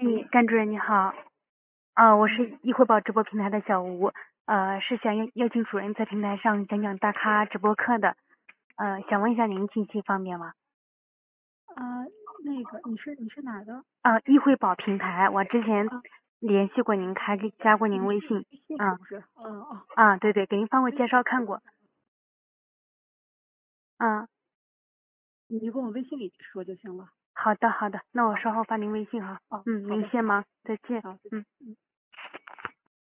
甘主任你好，我是易汇报直播平台的小吴，是想邀请主任在平台上讲讲大咖直播课的，想问一下您信息方便吗？ 那个你是哪的？ 易汇报平台，我之前啊联系过您，还加过您微信， 微信是不是？ 对对，给您发过介绍看过， 你就跟我微信里说就行了。 好的，那我稍后发您微信哈， 好您的先忙，再见， 好， 嗯。